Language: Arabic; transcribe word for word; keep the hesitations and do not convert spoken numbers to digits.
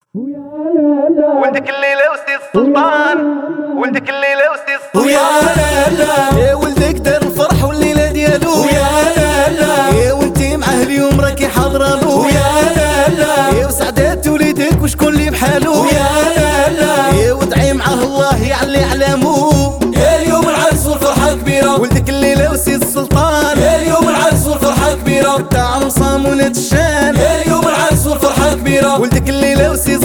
ولدك الليلة وسي السلطان، ولدك الليلة وسي السلطان. ويا لالا يا ولدك دار الفرح والليلة ديالو. ويا لالا يا وانتي معاه اليوم راكي حاضرة له. ويا لالا يا وسعدات وليدك وشكون اللي بحالو. ويا لالا يا ودعي معاه الله يعلي علامو. يا اليوم العرس والفرحة كبيرة، ولدك الليلة وسي السلطان. يا اليوم العرس والفرحة كبيرة، تاع مصام ولاد الشام. يا اليوم العرس والفرحة كبيرة، ولدك الليلة وسي السلطان.